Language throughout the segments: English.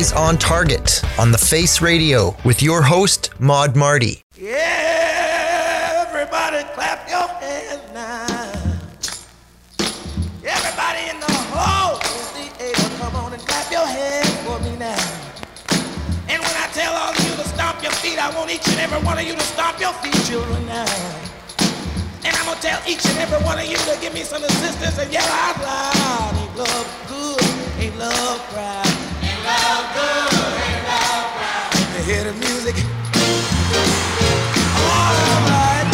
Tuesdays on Target on The Face Radio with your host, Maud Marty. Yeah, everybody clap your hands now. Everybody in the whole theater, come on and clap your hands for me now. And when I tell all of you to stomp your feet, I want each and every one of you to stomp your feet, children, now. And I'm gonna tell each and every one of you to give me some assistance and yell out loud. Ain't love good, ain't love cry. Ain't love good, ain't love cry. You hear the music? All right.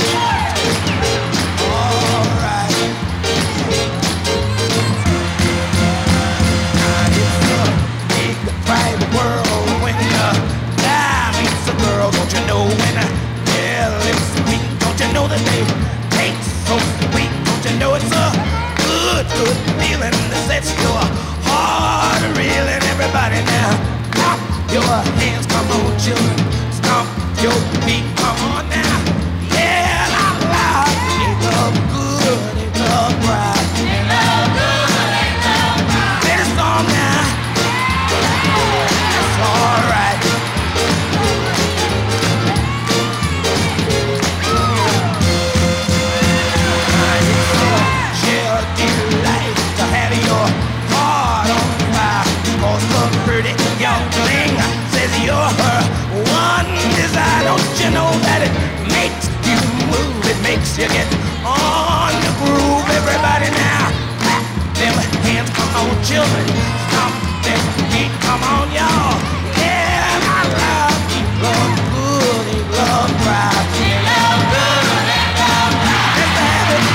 All right. Now it's a big private world when a guy meets a girl. Don't you know when their lips meet? Don't you know that they taste so sweet? Don't you know it's a good, good feeling that sets your heart reeling? Everybody now, clap your hands, come on, children. Stomp your feet, come on now. Yeah, loud, loud. Ain't love good, ain't love right. Ain't love good, ain't love right. Play the song now. That's all right. Pretty young thing says you're her one desire. Don't you know that it makes you move? It makes you get on the groove. Everybody now, clap them hands, come on, children. Stomp them feet, come on, y'all. Yeah, I love you. Love good, ain't love right. Ain't love good, ain't love right. Let's have it.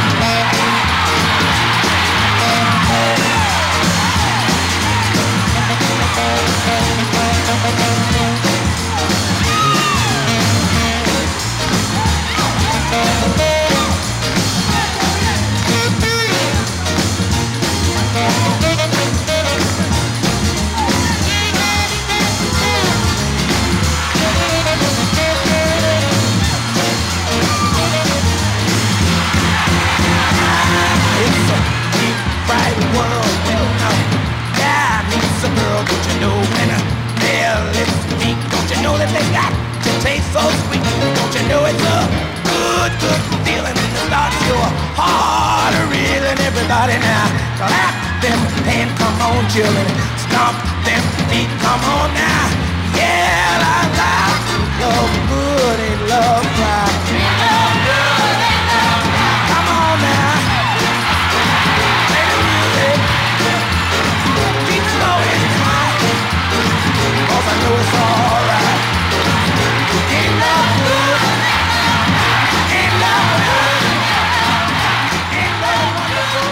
So sweet, don't you know it's a good, good feeling that starts your heart reeling. Everybody now, clap them hands, come on, children. Stomp them feet, come on now. Yeah, loud, loud. Love good, ain't love right. Love good, ain't love right. Come on now. Play the music. Keep slow and high, 'cause I know it's all right. Ain't love good, ain't love good, ain't love wonderful,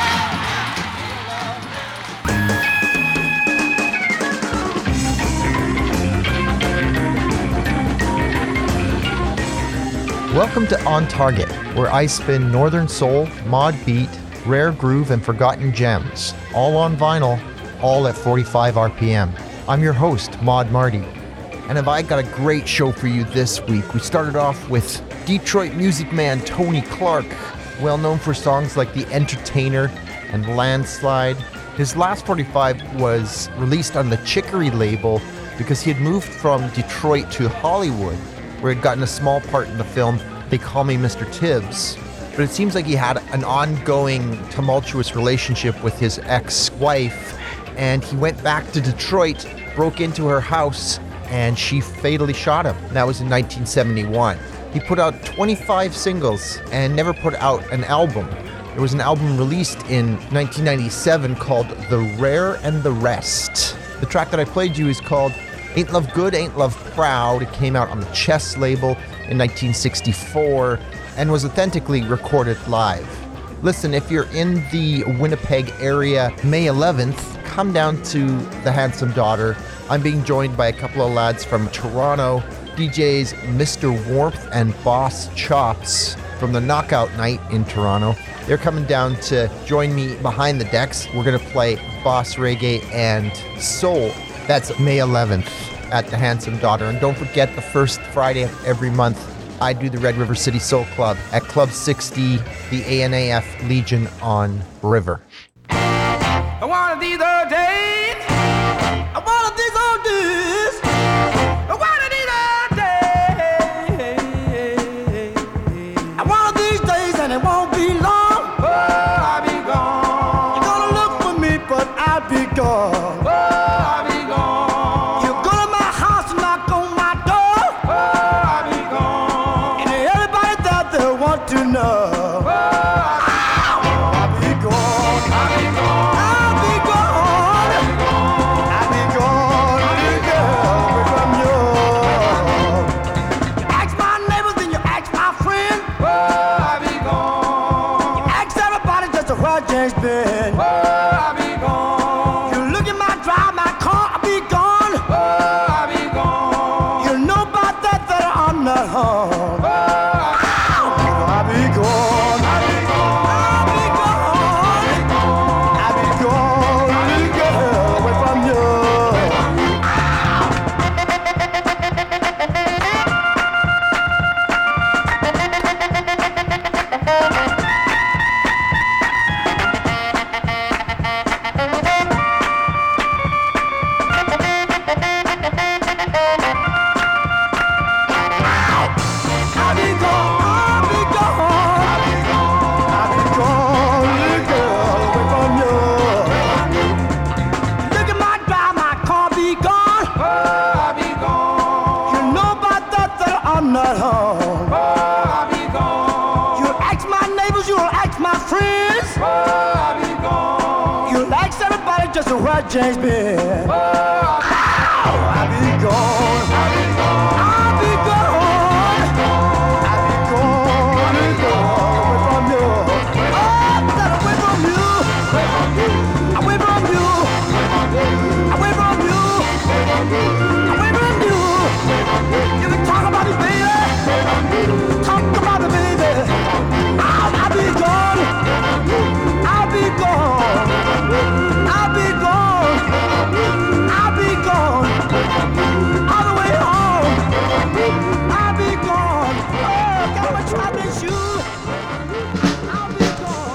Welcome to On Target, where I spin Northern Soul, Mod Beat, Rare Groove, and Forgotten Gems, all on vinyl, all at 45 RPM. I'm your host, Maud Marty. And have I got a great show for you this week. We started off with Detroit music man Tony Clark, well known for songs like The Entertainer and Landslide. His last 45 was released on the Chicory label because he had moved from Detroit to Hollywood, where he'd gotten a small part in the film They Call Me Mr. Tibbs. But it seems like he had an ongoing tumultuous relationship with his ex-wife, and he went back to Detroit, broke into her house, and she fatally shot him. That was in 1971. He put out 25 singles and never put out an album. There was an album released in 1997 called The Rare and the Rest. The track that I played you is called Ain't Love Good, Ain't Love Proud. It came out on the Chess label in 1964 and was authentically recorded live. Listen, if you're in the Winnipeg area, May 11th, come down to the Handsome Daughter. I'm being joined by a couple of lads from Toronto, DJs Mr. Warmth and Boss Chops from the Knockout Night in Toronto. They're coming down to join me behind the decks. We're going to play Boss Reggae and Soul. That's May 11th at the Handsome Daughter. And don't forget, the first Friday of every month, I do the Red River City Soul Club at Club 60, the ANAF Legion on River. One of these old days, one of these old days. been. Oh, I'll be gone. You look at my drive, my car, I'll be gone. Oh, I'll be gone. You know about that I'm not home. Oh, I'll be gone. I'll be gone. I'll be gone. I'll be gone. Little girl, away from you. I'm not home. Oh, I'll be gone. You'll ask my neighbors, you'll ask my friends. Oh, I'll be gone. You'll ask everybody just where James been. Oh, I'll be gone. I'll be gone. I'll be gone. I'll be gone. I'll be gone. Away from you. Oh, that away from you. Away from you. Away from you. Away from you. You can talk about it, baby. Talk about it, baby. I'll be gone. I'll be gone. I'll be gone. I'll be gone. All the way home. I'll be gone. Oh, got my traveling shoes. I'll be gone.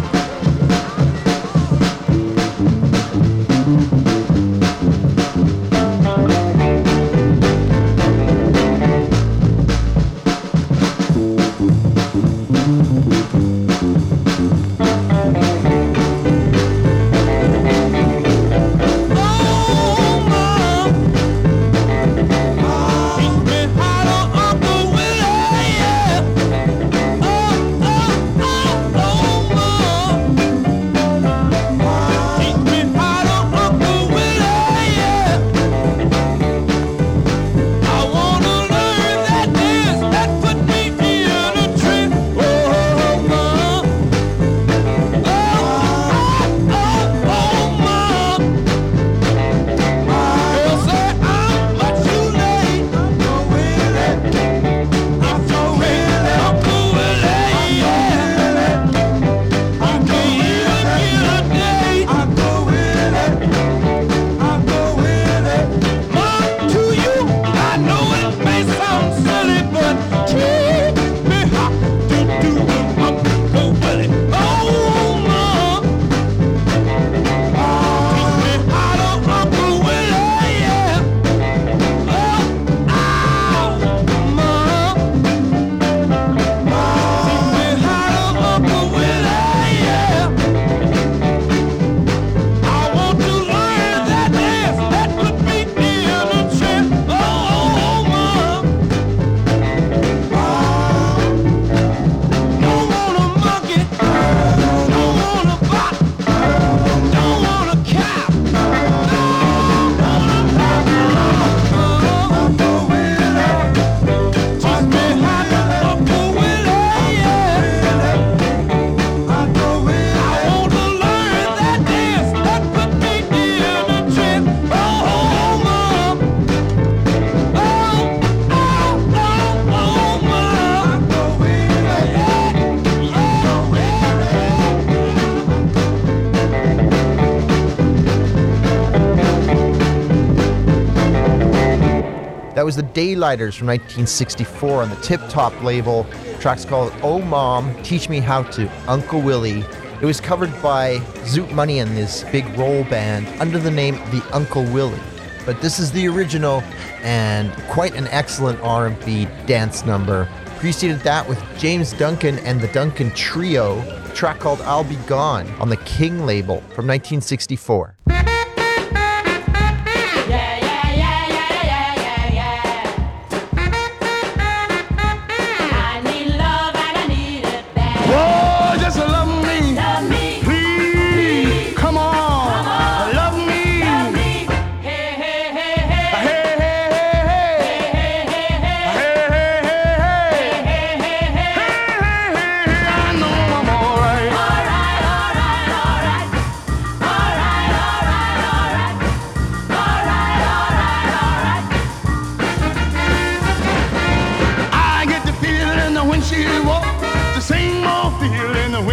That was the Daylighters from 1964 on the Tip Top label. The track's called Oh Mom, Teach Me How to, Uncle Willie. It was covered by Zoot Money and his big roll band under the name The Uncle Willie. But this is the original and quite an excellent R&B dance number. Preceded that with James Duncan and the Duncan Trio, a track called I'll Be Gone on the King label from 1964.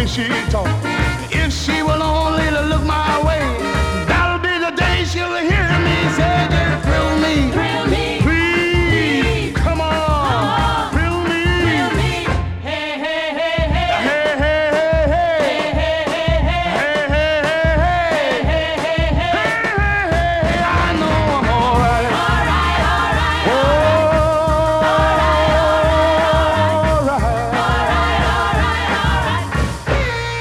she talk. If she will only look my way, that'll be the day she'll hear me say, just thrill me. Thrill me. Please, come on. Thrill me. Thrill me. Hey, hey, hey, hey. Hey, hey, hey, hey. Hey, hey, hey, hey. Hey, hey, hey, hey. Hey, hey, hey. I know I'm all right. All right, all right. Oh, all right, all right. All right, all right, all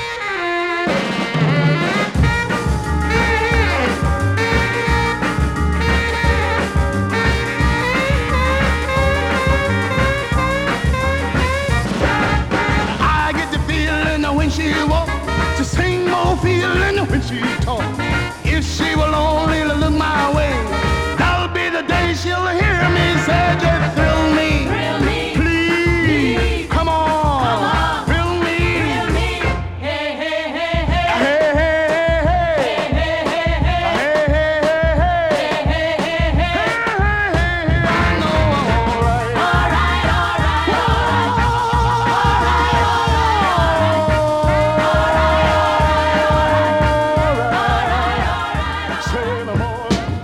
I get the feeling when she walk, the same old feeling when she talk. If she will only look my way, that'll be the day she'll hear me say, just thrill me. Thrill me. Please, come on. Thrill me. Thrill me. Hey, hey, hey, hey. Hey, hey, hey, hey. Hey, hey, hey, hey. Hey, hey, hey, hey. Hey, hey, hey. I know I'm all right. All right, all right, Say no more.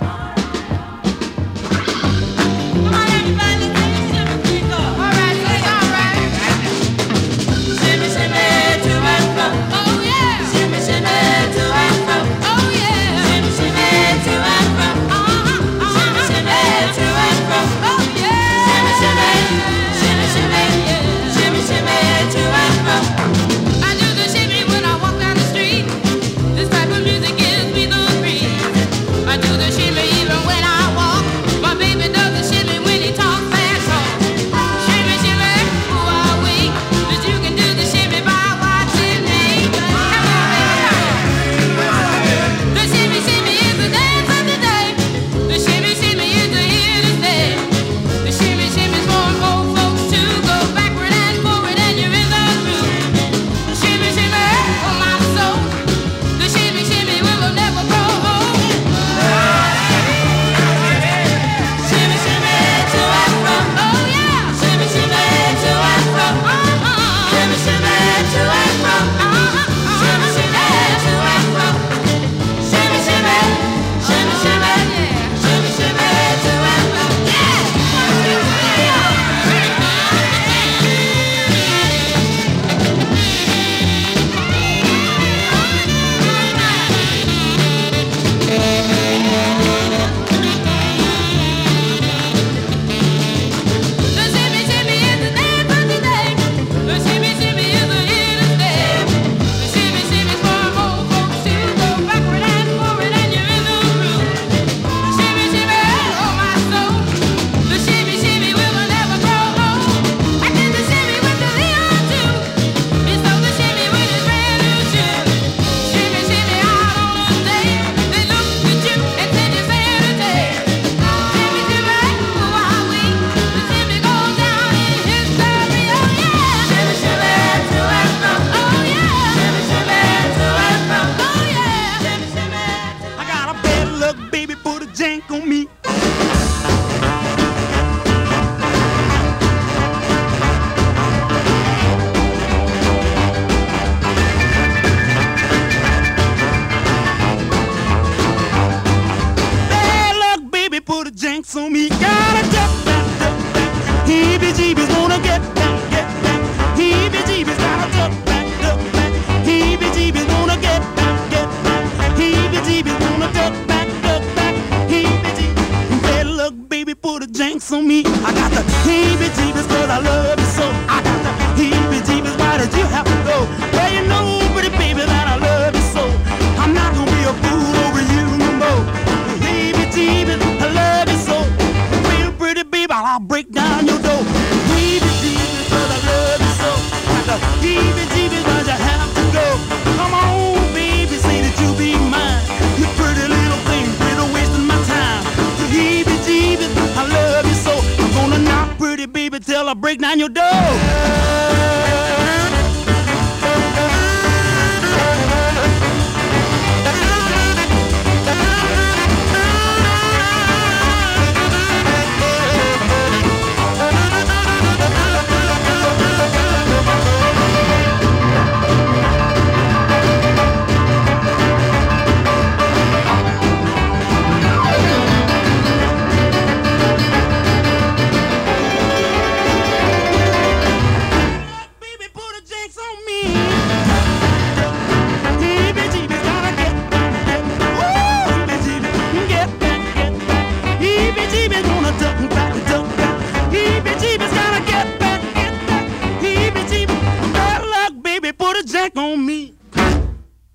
till I break down your door.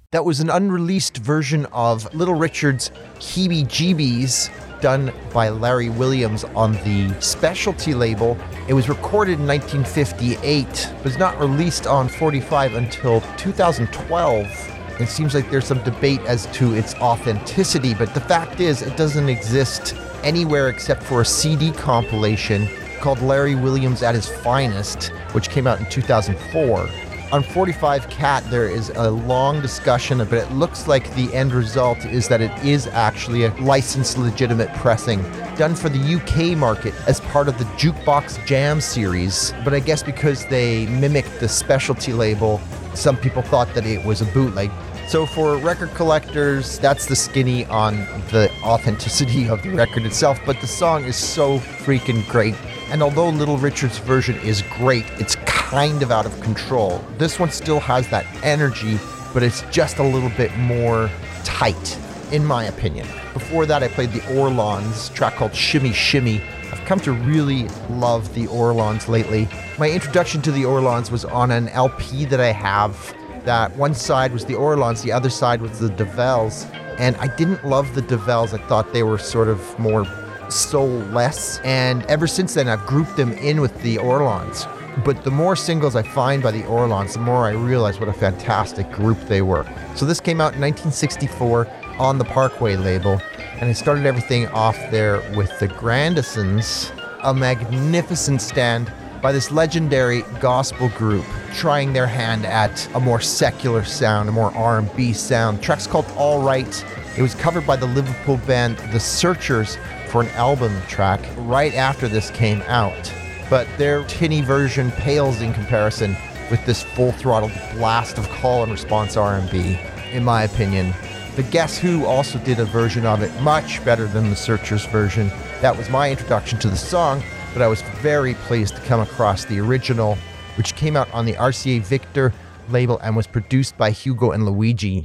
That was an unreleased version of Little Richard's Heebie Jeebies, done by Larry Williams on the Specialty label. It was recorded in 1958, but was not released on 45 until 2012. It seems like there's some debate as to its authenticity, but the fact is it doesn't exist anywhere except for a CD compilation called Larry Williams at His Finest, which came out in 2004. On 45 Cat, there is a long discussion, but it looks like the end result is that it is actually a licensed legitimate pressing done for the UK market as part of the Jukebox Jam series. But I guess because they mimicked the Specialty label, some people thought that it was a bootleg. So for record collectors, that's the skinny on the authenticity of the record itself, but the song is so freaking great. And although Little Richard's version is great, it's kind of out of control. This one still has that energy, but it's just a little bit more tight, in my opinion. Before that, I played the Orlons, track called Shimmy Shimmy. I've come to really love the Orlons lately. My introduction to the Orlons was on an LP that I have, that one side was the Orlons, the other side was the DeVelles. And I didn't love the DeVelles. I thought they were sort of more soulless. And ever since then, I've grouped them in with the Orlons. But the more singles I find by the Orlons, the more I realize what a fantastic group they were. So this came out in 1964 on the Parkway label, and I started everything off there with the Grandisons, a magnificent stand by this legendary gospel group, trying their hand at a more secular sound, a more R&B sound. The track's called All Right. It was covered by the Liverpool band The Searchers for an album track right after this came out. But their tinny version pales in comparison with this full-throttle blast of call and response R&B, in my opinion. The Guess Who also did a version of it much better than the Searchers version. That was my introduction to the song, but I was very pleased to come across the original, which came out on the RCA Victor label and was produced by Hugo and Luigi.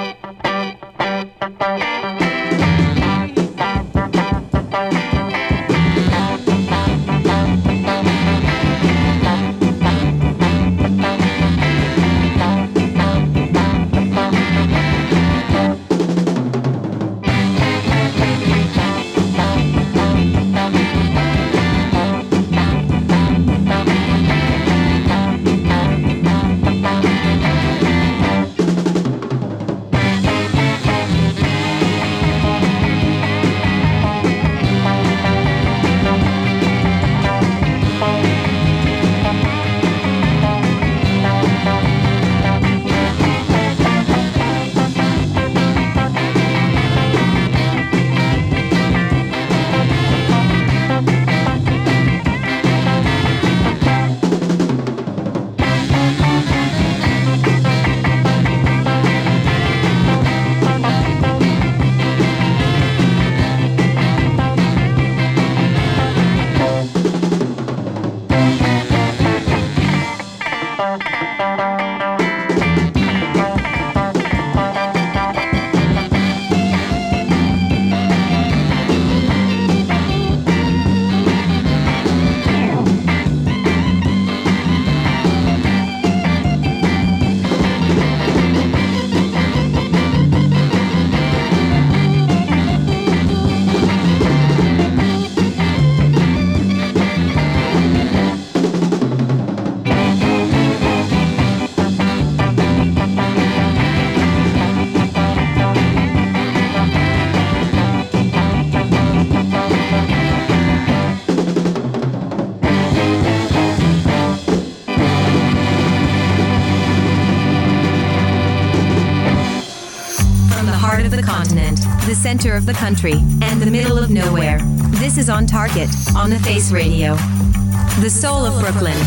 The center of the country, and the middle of nowhere. This is On Target, on the Face Radio. The soul of Brooklyn.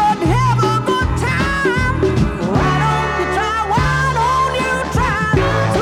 Why don't you try?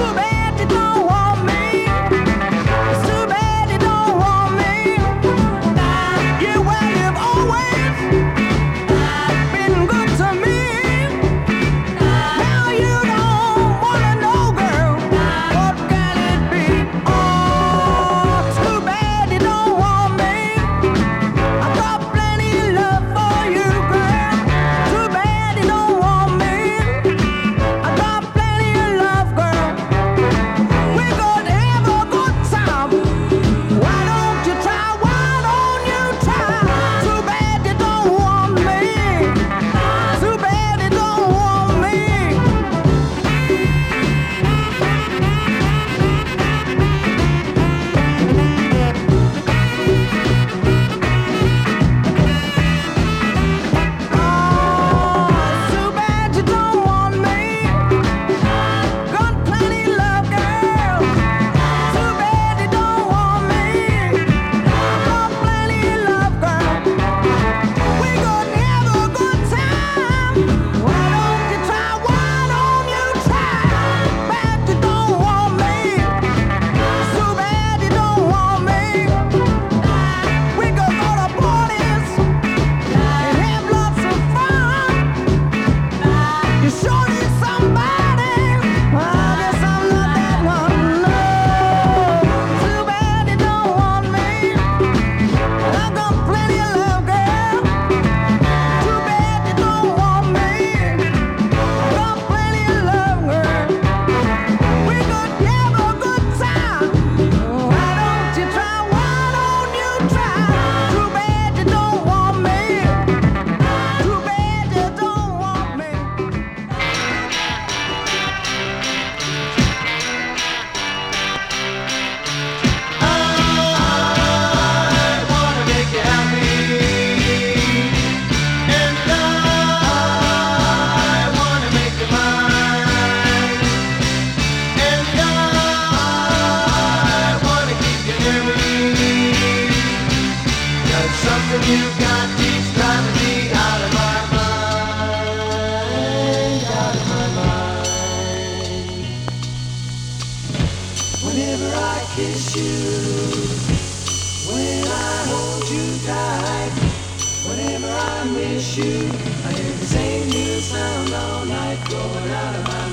kiss you, when I hold you tight, whenever I miss you, I hear the same new sound all night, going out of my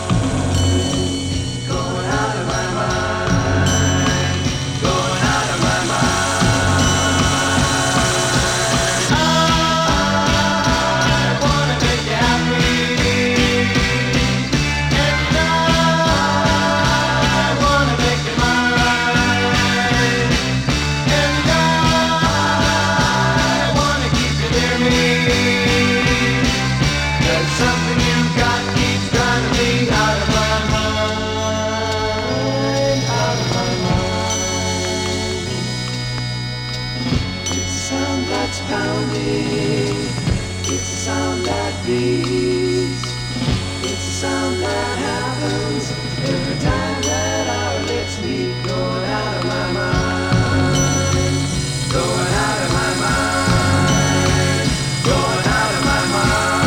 mind, going out of my mind, going out of my mind. I wanna make you happy, and I wanna make you mine, and I wanna keep you near me. There's something you got keeps driving me out of my mind, out of my mind. It's a sound that's pounding, it's a sound that beats, it's a sound that happens every time that our lips meet. Going out of my mind, going out of my mind, going out of my mind.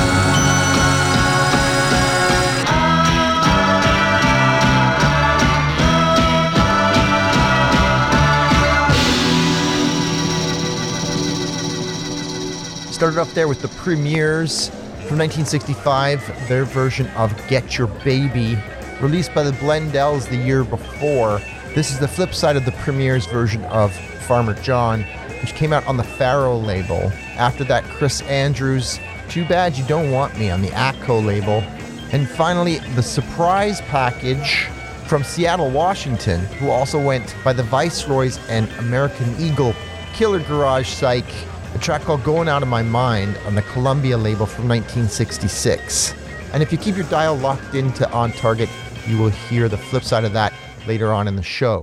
Started off there with the Premiers from 1965, their version of Get Your Baby, released by the Blendells the year before. This is the flip side of the Premiers version of Farmer John, which came out on the Pharaoh label. After that, Chris Andrews, Too Bad You Don't Want Me on the Atco label. And finally, the Surprise Package from Seattle, Washington, who also went by the Viceroys and American Eagle, Killer Garage Psych, a track called Going Out of My Mind on the Columbia label from 1966. And if you keep your dial locked into On Target, you will hear the flip side of that later on in the show.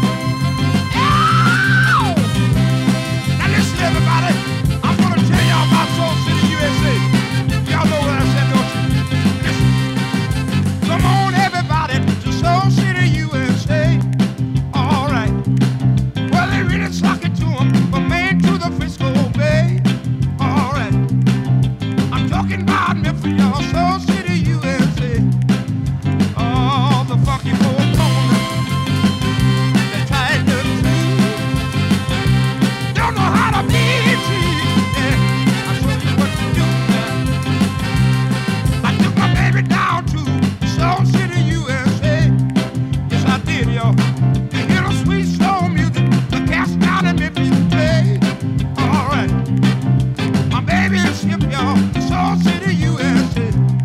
Now listen, everybody. I'm gonna tell y'all about Soul City, USA. Y'all know what I said, don't you? Listen. Come on, everybody, to Soul City, USA. All right. Well, they really suck it to 'em from Maine to the Frisco Bay. All right. I'm talking about Memphis, y'all. Soul City, USA. Oh, the funky folk on the tight little tree. Don't know how to be tree. Yeah, I'll show you what to do now. I took my baby down to Soul City, USA. Yes, I did, y'all. To hear the sweet soul music, the cats down in Memphis play. All right. My baby is hip, y'all. Soul City, USA.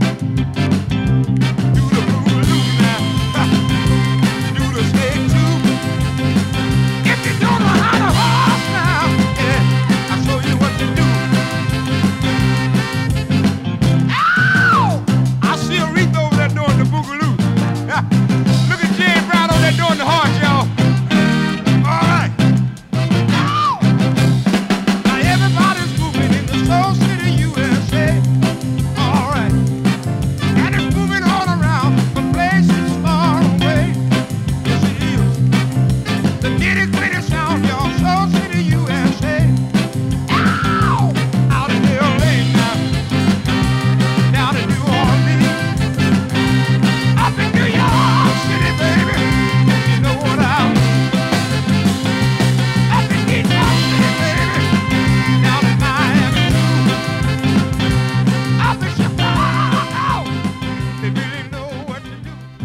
Do the boogaloo now. Do the snake too. If you don't know how to horse now, yeah, I'll show you what to do. Ow! I see Aretha over there doing the boogaloo. Look at Jane Brown over there doing the horse, y'all. All right. Ow! Now everybody's moving in the Soul City, USA. All right. And it's moving all around from places far away. Yes, it is. The nitty-gritty sound, y'all. Soul City, USA. Ow! Out in LA now. Down in New Orleans. Up in New York City, baby. You know what I mean. Up in Detroit City, baby. Down in Miami too. Up in Chicago. They really know what to do.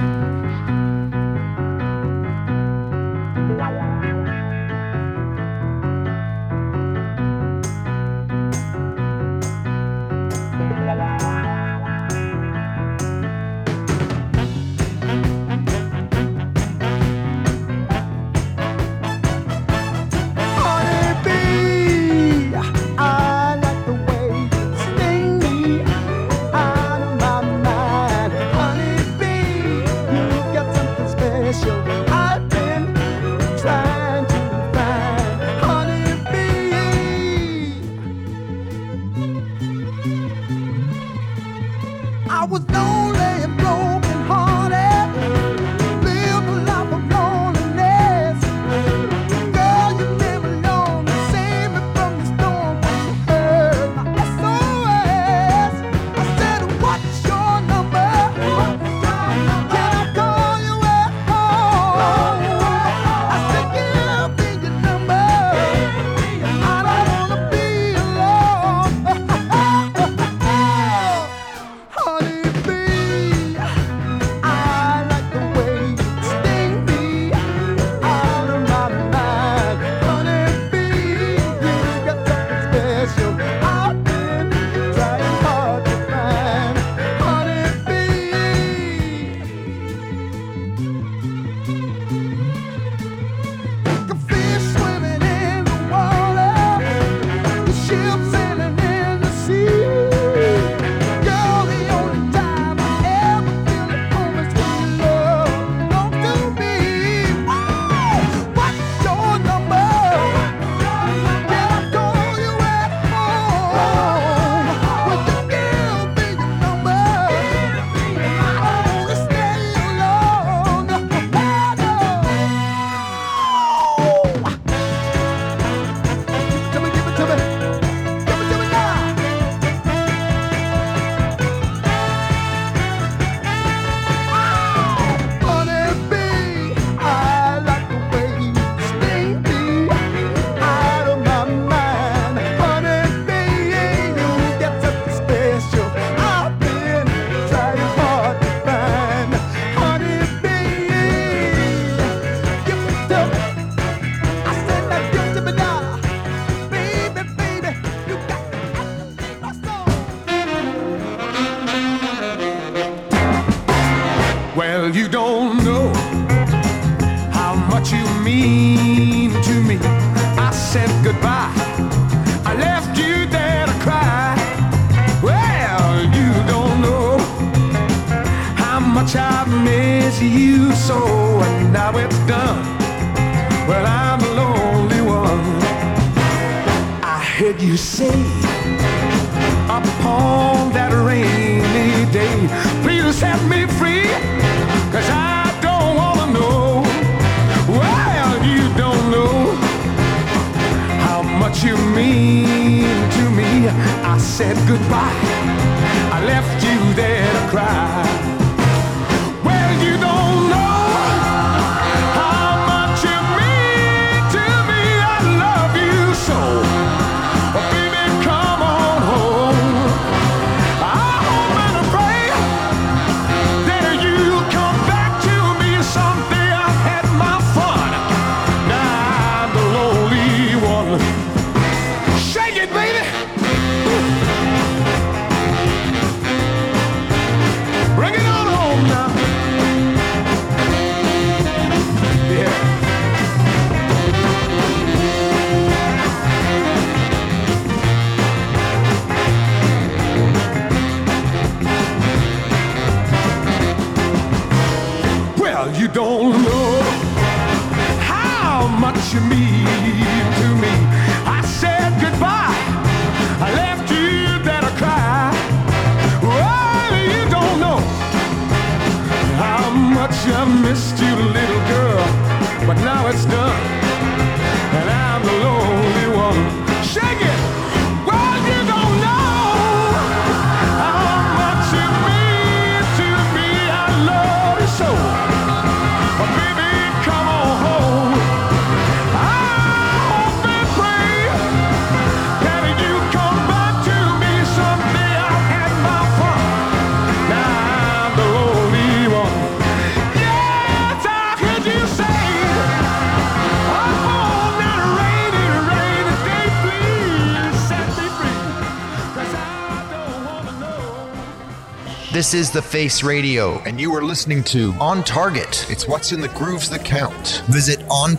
Honeybee, I like the way you sting me out of my mind. Honeybee, you got something special I've been trying to find. Honeybee, I was lonely and broken hearted, lived a life of loneliness. Girl, you live alone and save me from the storm when you heard my SOS. I said, what's your number? Can I call you at home? Well, you don't know how much you mean to me. I said goodbye, I left you there to cry. Well, you don't know how much I miss you so, and now it's done. Well, I'm the lonely one. I heard you say upon that rainy day, please set me free, 'cause I don't wanna know. Well, you don't know how much you mean to me. I said goodbye, I left you there to cry. Well, you don't know how much you mean to me. I love you so. Oh, baby, come on home. I hope and I pray that you'll come back to me someday. I've had my fun. Now I'm the lonely one. Shake it, baby. Bring it on home now. Yeah. Well, you don't know how much you mean to me. I said goodbye, I left you there to cry. Well, you don't know how much I missed you, little girl, but now it's done, and I'm the lonely one. Shake it! Well, you don't know how much you mean to me. I love you so. Oh, baby, come on home. I hope and pray that you come back to me someday. I've had my fun. Now I'm the lonely one. Yes, I heard you say, oh, that rainy, rainy day, please set me free, 'cause I don't wanna know. This is The Face Radio, and you are listening to On Target. It's what's in the grooves that count. Visit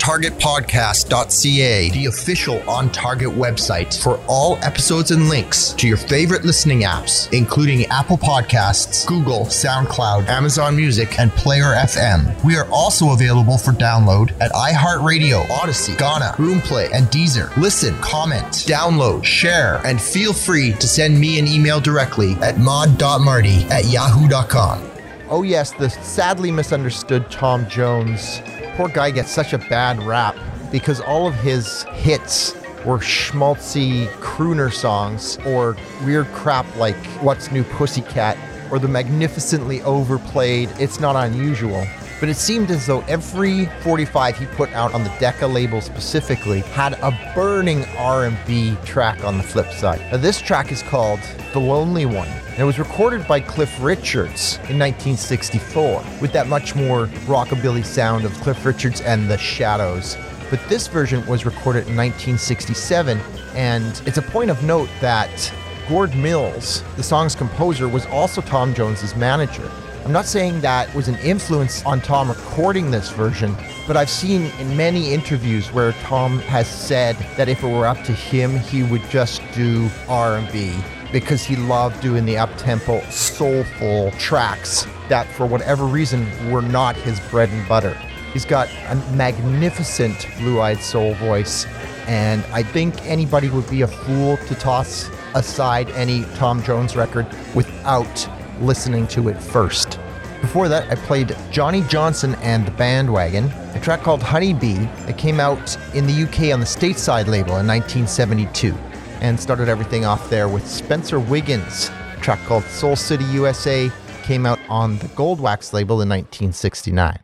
ontargetpodcast.ca, the official On Target website for all episodes and links to your favorite listening apps, including Apple Podcasts, Google, SoundCloud, Amazon Music, and Player FM. We are also available for download at iHeartRadio, Odyssey, Ghana, Roomplay, and Deezer. Listen, comment, download, share, and feel free to send me an email directly at mod.marty@yahoo.com. Oh yes, the sadly misunderstood Tom Jones. Poor guy gets such a bad rap because all of his hits were schmaltzy crooner songs or weird crap like What's New Pussycat or the magnificently overplayed It's Not Unusual. But it seemed as though every 45 he put out on the Decca label specifically had a burning R&B track on the flip side. Now, this track is called The Lonely One. And it was recorded by Cliff Richards in 1964 with that much more rockabilly sound of Cliff Richards and the Shadows. But this version was recorded in 1967, and it's a point of note that Gord Mills, the song's composer, was also Tom Jones's manager. I'm not saying that was an influence on Tom recording this version, but I've seen in many interviews where Tom has said that if it were up to him, he would just do R&B because he loved doing the up-tempo, soulful tracks that for whatever reason were not his bread and butter. He's got a magnificent blue-eyed soul voice, and I think anybody would be a fool to toss aside any Tom Jones record without listening to it first. Before that, I played Johnny Johnson and the Bandwagon, a track called Honeybee that came out in the UK on the Stateside label in 1972, and started everything off there with Spencer Wiggins, a track called Soul City USA, came out on the Goldwax label in 1969.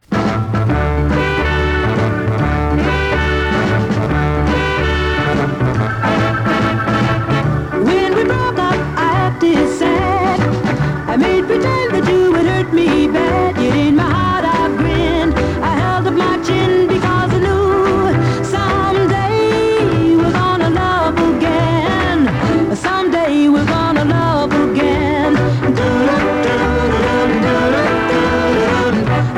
When we broke up, I acted sad. I made pretend that you would hurt me bad. Yet in my heart I grinned. I held up my chin because I knew someday we're gonna love again. Someday we're gonna love again.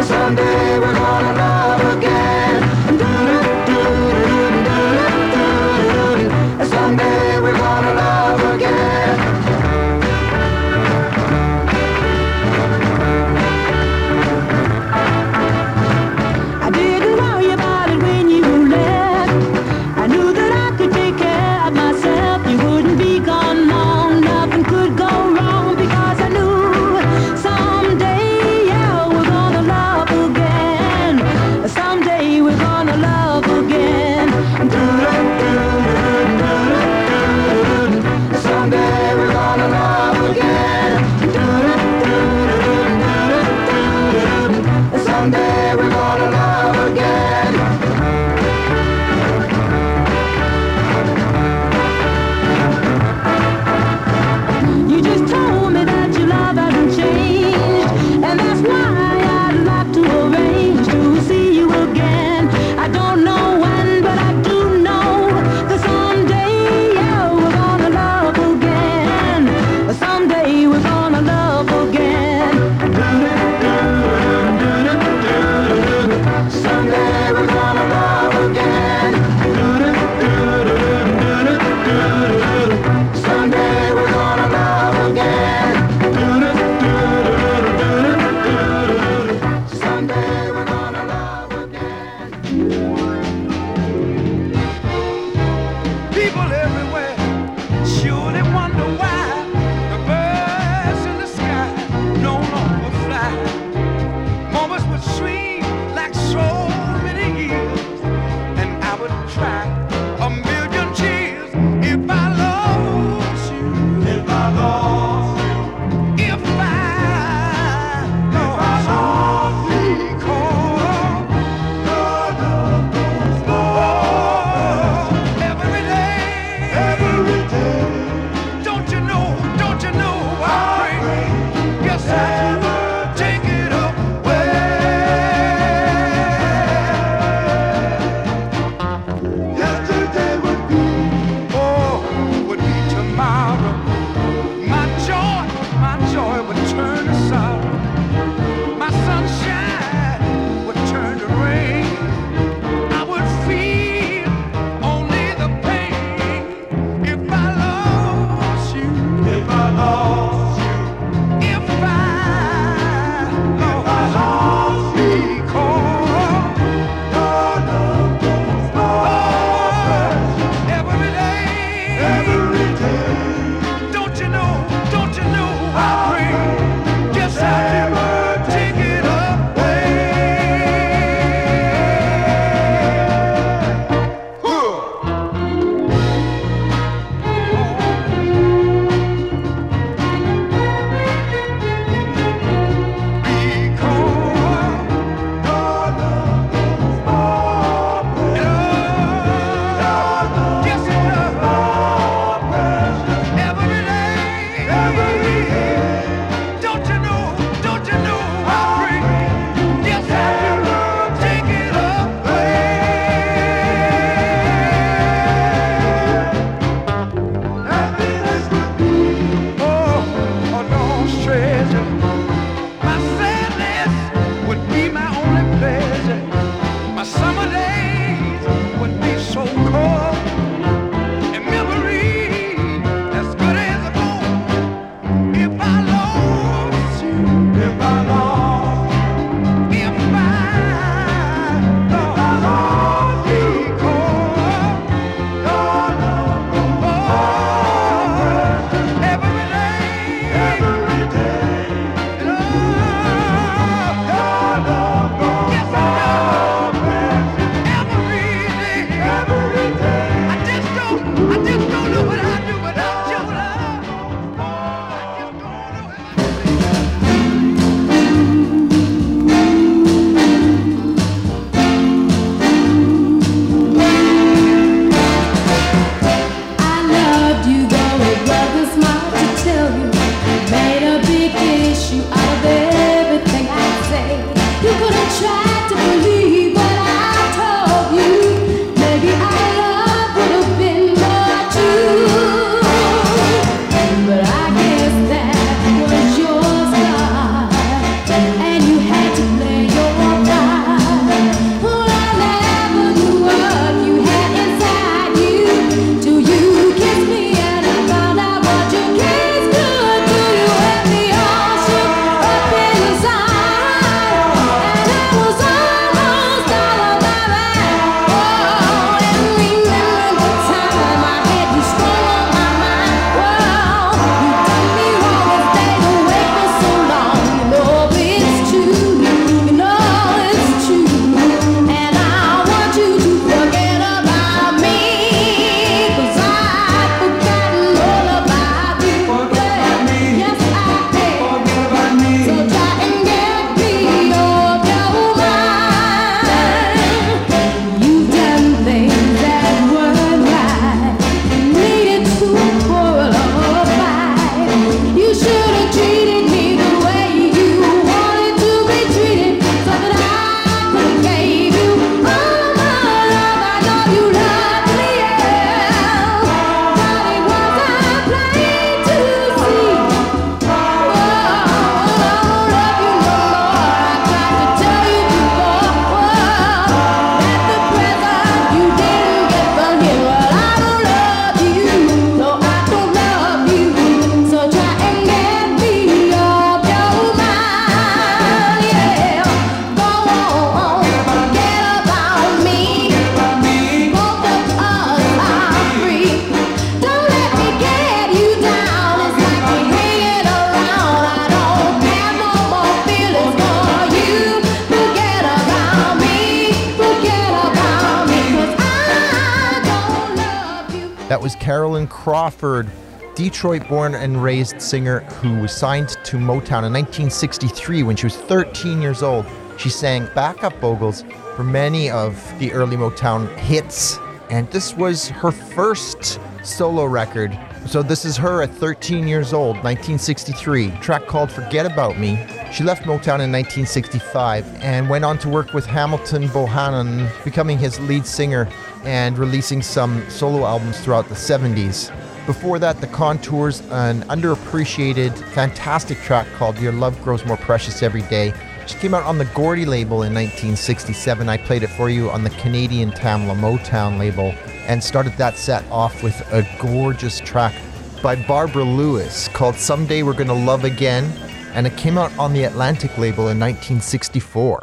That was Carolyn Crawford, Detroit-born and raised singer who was signed to Motown in 1963 when she was 13 years old. She sang backup vocals for many of the early Motown hits, and this was her first solo record. So this is her at 13 years old, 1963, a track called Forget About Me. She left Motown in 1965 and went on to work with Hamilton Bohannon, becoming his lead singer and releasing some solo albums throughout the 70s. Before that, The Contours, an underappreciated, fantastic track called Your Love Grows More Precious Every Day. She came out on the Gordy label in 1967. I played it for you on the Canadian Tamla Motown label and started that set off with a gorgeous track by Barbara Lewis called Someday We're Gonna Love Again, and it came out on the Atlantic label in 1964.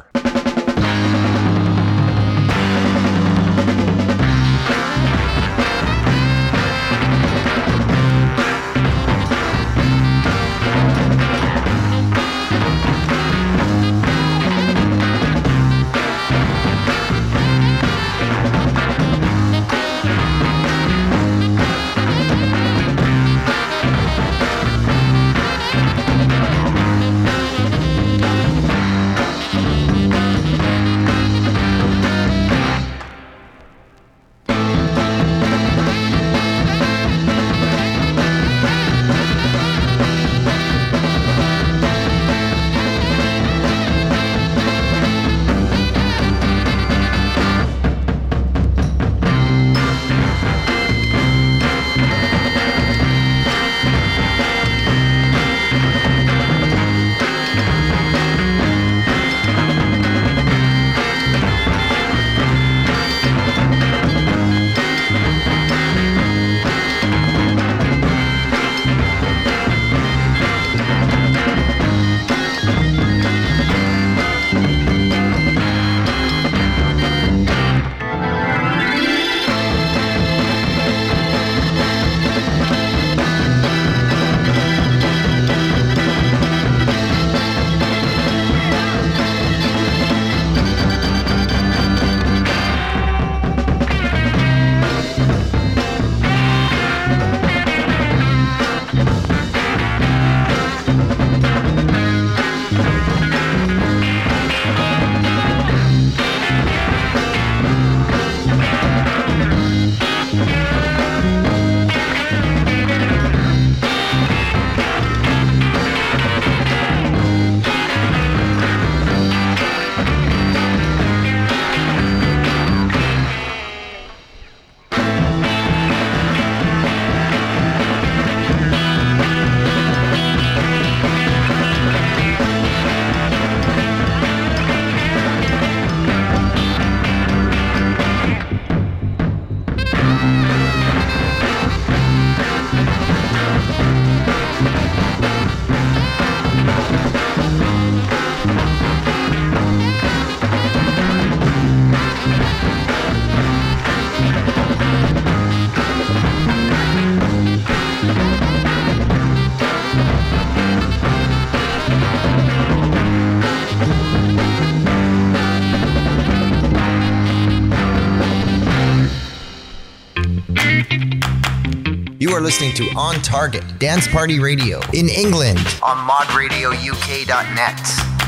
You are listening to On Target Dance Party Radio in England on modradiouk.net.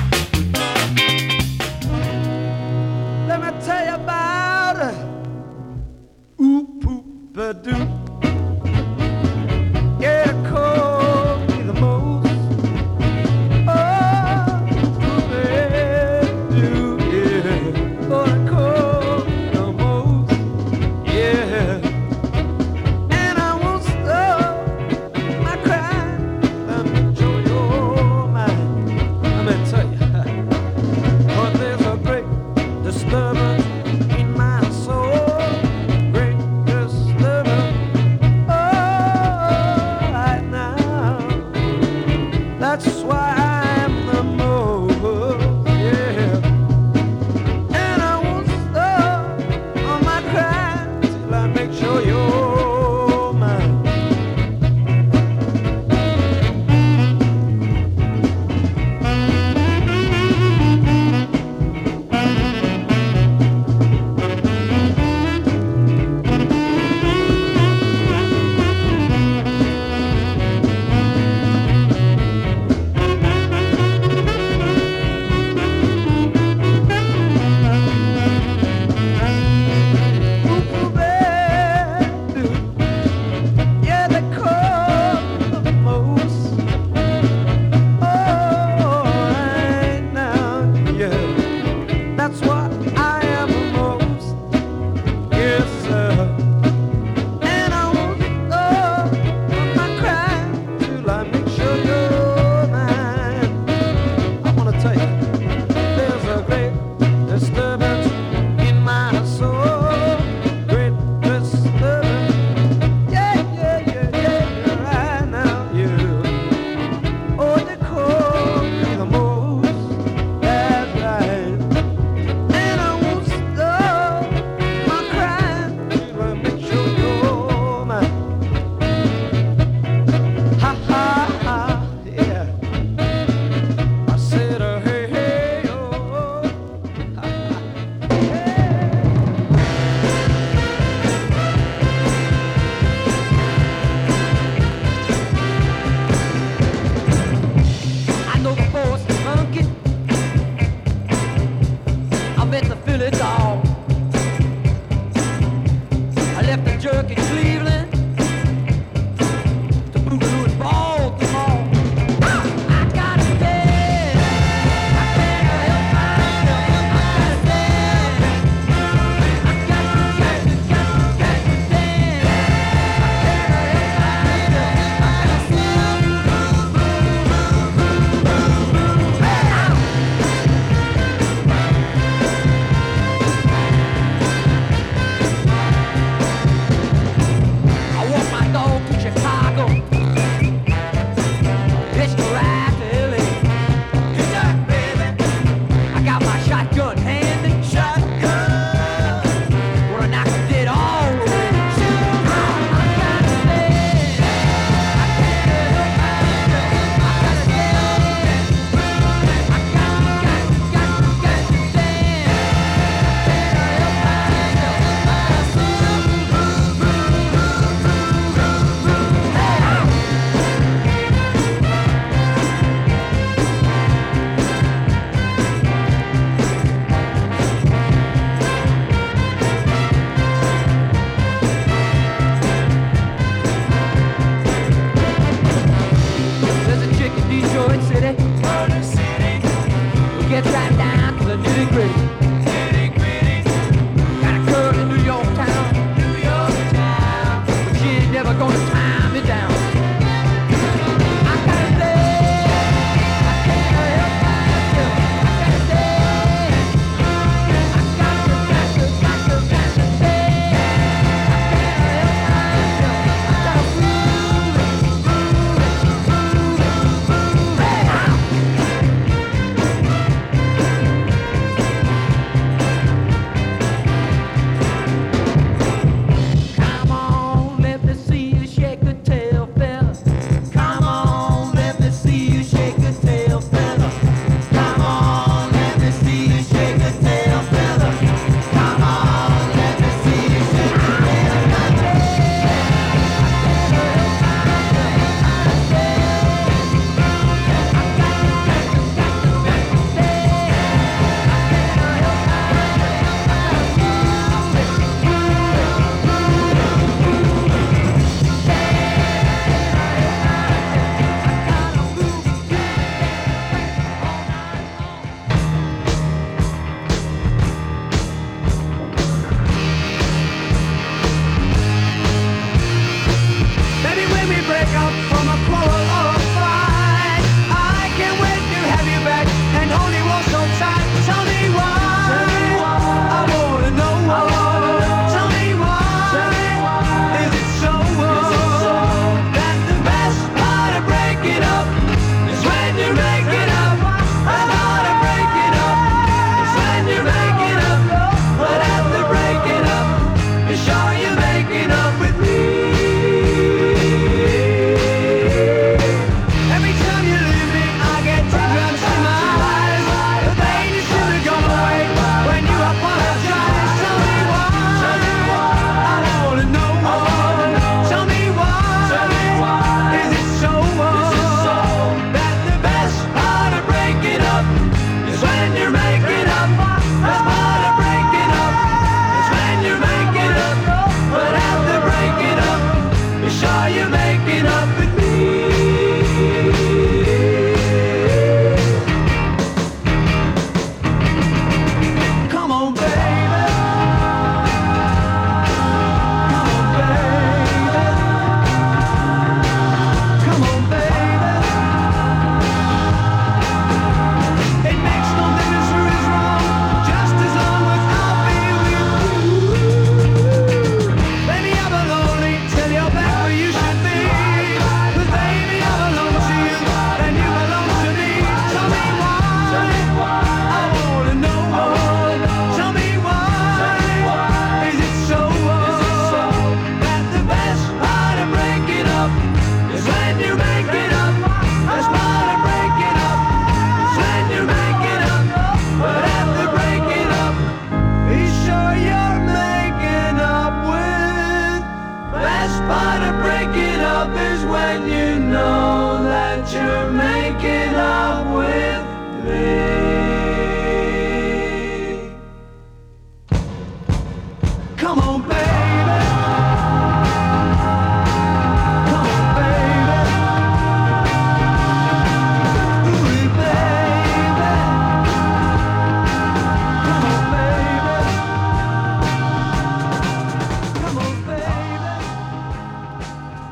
Let me tell you about Oop-Poop-a-Doo. Yeah, call me the most. Oh, Oop-Poop-a-Doo, yeah. Oh, I call the most, yeah. And I won't stop my crying. Let me show your mind. Let me tell you, but there's a great disturbance in my soul, great disturbance Billy Dog. I left the jerk in Cleveland to Boogaloo in Baltimore. I gotta stay. I can't help myself. I gotta stay. I got to stay. I can't help I walk my dog to Chicago. It's the ride to LA. Get up, baby. I got my shotgun handy. Shotgun. Wanna knock him dead all the way. I gotta stay. I can't help myself. I gotta stay. I got to stay. I can't help myself. There's a chick in Detroit City, Motor City, who gets right down to the nitty gritty. Got a girl in New York town, but she ain't never gonna tie me down. I gotta stay, I can't help myself. I gotta stay, I got to stay. I can't help myself. I gotta prove it. Come on, let me see you shake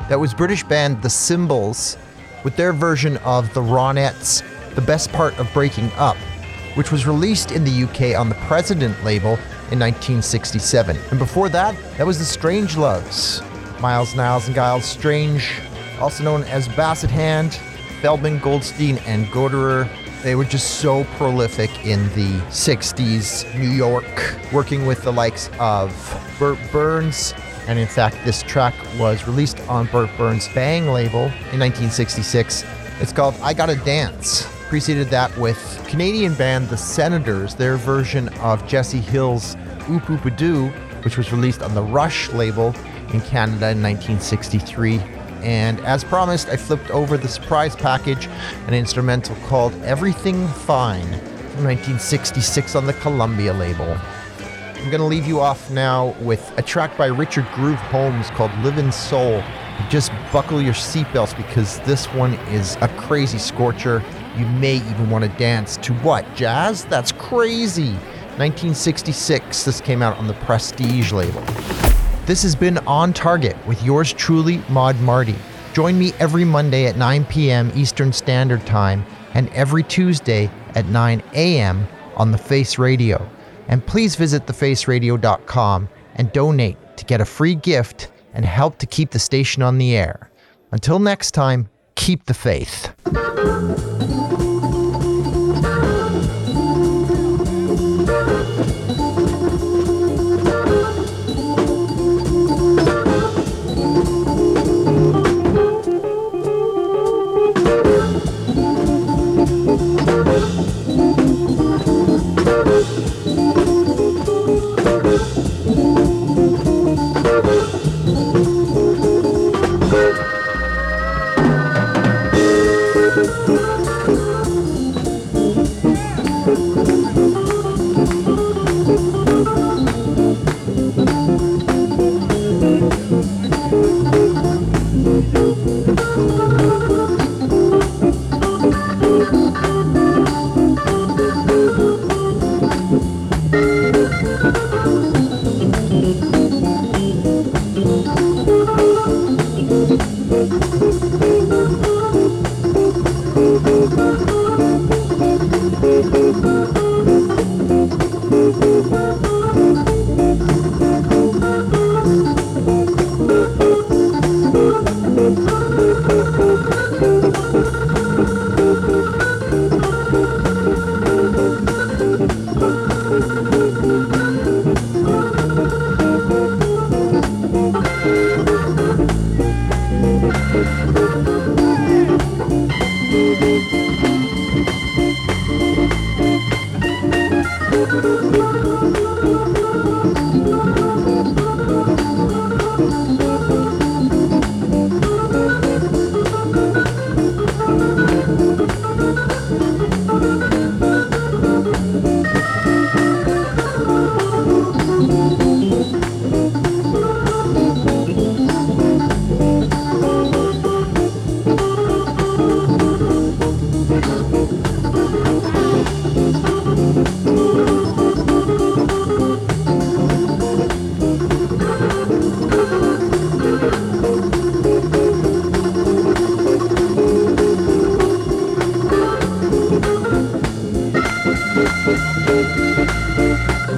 That was British band The Symbols with their version of the Ronettes' The Best Part of Breaking Up, which was released in the UK on the President label in 1967. And before that, that was the Strangeloves. Miles, Niles and Giles Strange, also known as Basset Hand, Feldman, Goldstein, and Goderer. They were just so prolific in the 60s New York, working with the likes of Burt Burns. And in fact, this track was released on Burt Burns' Bang label in 1966. It's called I Gotta Dance. Preceded that with Canadian band The Senators, their version of Jesse Hill's Oop Oop A Doo, which was released on the Rush label in Canada in 1963. And as promised, I flipped over the surprise package, an instrumental called Everything Fine from 1966 on the Columbia label. I'm going to leave you off now with a track by Richard Groove Holmes called Livin' Soul. Just buckle your seatbelts because this one is a crazy scorcher. You may even want to dance to what? Jazz? That's crazy. 1966, this came out on the Prestige label. This has been On Target with yours truly, Maud Marty. Join me every Monday at 9 p.m. Eastern Standard Time and every Tuesday at 9 a.m. on The Face Radio. And please visit thefaceradio.com and donate to get a free gift and help to keep the station on the air. Until next time, keep the faith.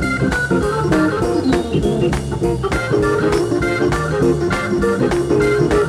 Thank you.